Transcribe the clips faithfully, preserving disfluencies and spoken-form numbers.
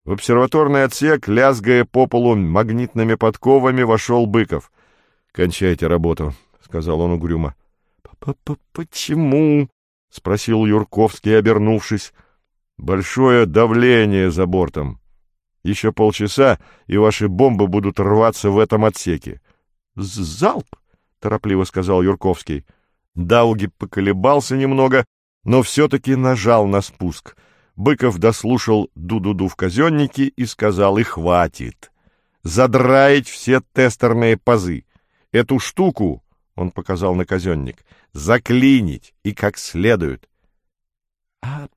В обсерваторный отсек, лязгая по полу магнитными подковами, вошел Быков. — Кончайте работу, — сказал он угрюмо. — Почему? — спросил Юрковский, обернувшись. — Большое давление за бортом. Еще полчаса, и ваши бомбы будут рваться в этом отсеке. — Залп! — торопливо сказал Юрковский. Дауги поколебался немного, но все-таки нажал на спуск. Быков дослушал ду-ду-ду в казеннике и сказал: и хватит. Задраить все тестерные пазы. Эту штуку, он показал на казенник, заклинить и как следует. — А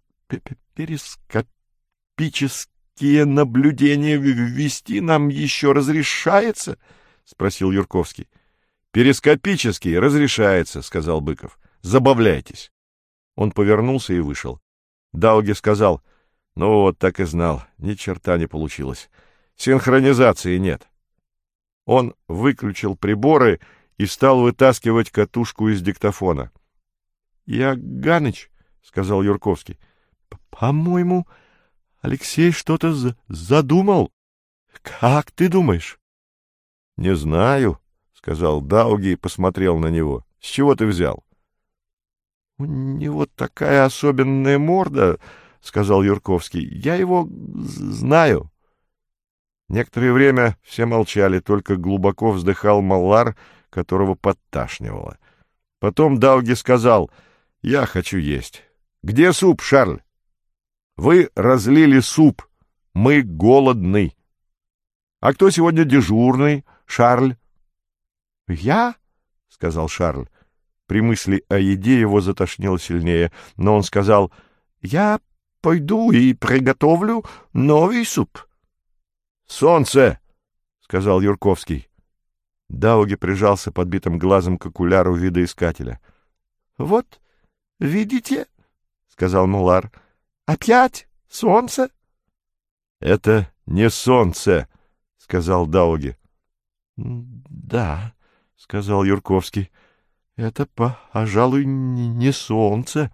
перископические наблюдения вести нам еще разрешается? — спросил Юрковский. — Перископические разрешается, — сказал Быков. — Забавляйтесь. Он повернулся и вышел. Дауги сказал: — Ну вот, так и знал, ни черта не получилось. Синхронизации нет. Он выключил приборы и стал вытаскивать катушку из диктофона. — Иоганныч, — сказал Юрковский, — по-моему, Алексей что-то задумал. Как ты думаешь? — Не знаю, — сказал Дауги и посмотрел на него. — С чего ты взял? — У него такая особенная морда, — сказал Юрковский. — Я его знаю. Некоторое время все молчали, только глубоко вздыхал Маллар, которого подташнивало. Потом Дауги сказал: — Я хочу есть. — Где суп, Шарль? — Вы разлили суп. Мы голодны. — А кто сегодня дежурный, Шарль? — Я? — сказал Шарль. При мысли о еде его затошнило сильнее, но он сказал: — Я пойду и приготовлю новый суп. — Солнце! — сказал Юрковский. Дауги прижался подбитым глазом к окуляру видоискателя. — Вот, видите, — сказал Мулар, — опять солнце? — Это не солнце, — сказал Дауги. — Да, — сказал Юрковский. Это, пожалуй, не солнце.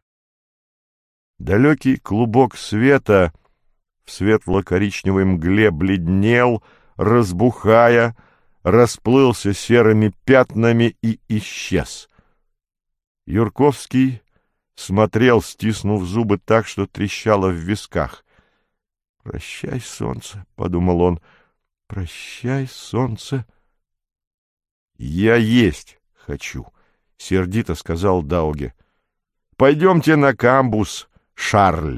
Далекий клубок света в светло-коричневой мгле бледнел, разбухая, расплылся серыми пятнами и исчез. Юрковский смотрел, стиснув зубы так, что трещало в висках. «Прощай, солнце», — подумал он, — «прощай, солнце». «Я есть хочу», — сердито сказал Дауги. — Пойдемте на камбус, Шарль.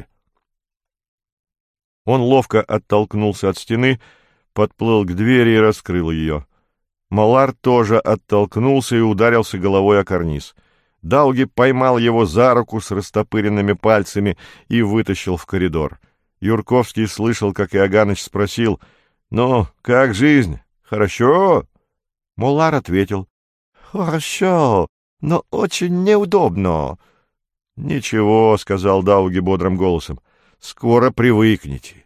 Он ловко оттолкнулся от стены, подплыл к двери и раскрыл ее. Маллар тоже оттолкнулся и ударился головой о карниз. Дауги поймал его за руку с растопыренными пальцами и вытащил в коридор. Юрковский слышал, как Иоганныч спросил: — Ну, как жизнь? Хорошо? Маллар ответил: — Хорошо, но очень неудобно. — Ничего, — сказал Дауги бодрым голосом, — скоро привыкнете.